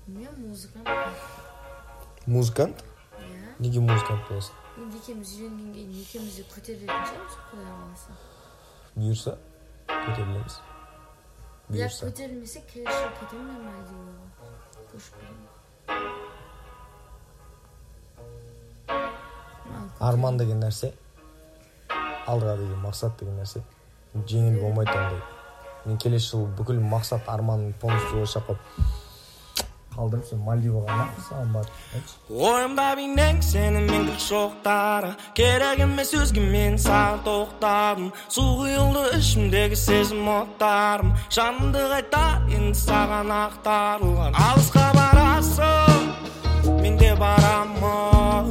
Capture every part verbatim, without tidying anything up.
Мен музыкант. Музыкант? Иә. Неге музыкант боласың? Енді екеуміз үйленген кейін екеумізді көтеретін шығармыз, Құдай қаласа. Бұйырса, көтерілеміз. Бірақ көтерілмесе келешек кетемін мен Мальдиваға. Көшіп кетемін. Арман деген нәрсе, алға деген мақсат деген нәрсе жеңіл болмайды ондай. Мен келесі жыл бүкіл мақсат арманын полностью шақып қалдым, сен Мальдиваға нақы саған бар. Ойымда бейнең сенің мен гүл шоқтары, керек емес өзгемен саған тоқтадым. Су құйылды ішімдегі сезім оттарым, жанымды қайта енді саған ақтарылған. Алысқа барасың, мен де барамын,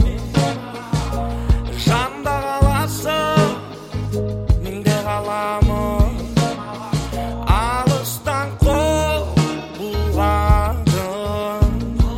жанымда қаласың, мен де қаламын. Алыстан қол бұлғадым,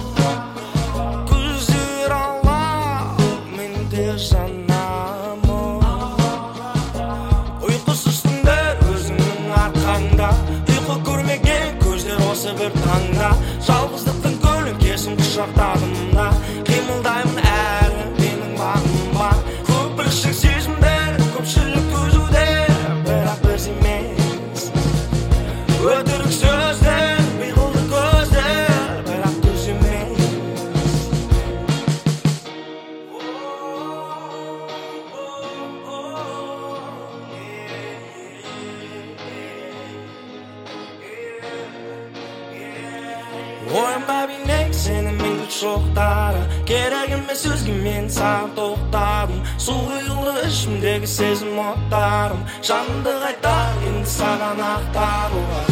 көздер ала, мен де жанамын. Ұйқысыз түндер өзіңнің арқаңда, ұйқы көрмеген көздер осы бір таңда. Жалғыздықтың көлеңкесін құшақтадым да, қимылдаймын әлі менің бағым бар. Көпіршік сезімдер, көпшілік төзуде, бірақ біз емес. Өтірік сөздер, бейғылды көздер, бірақ төз емес. Ойымда бейнең сенің мен гүл шоқтары, керек емес өзгемен саған тоқтадым. Су құйылды ішімдегі сезім оттарым, жанымды қайта енді саған ақтарылған.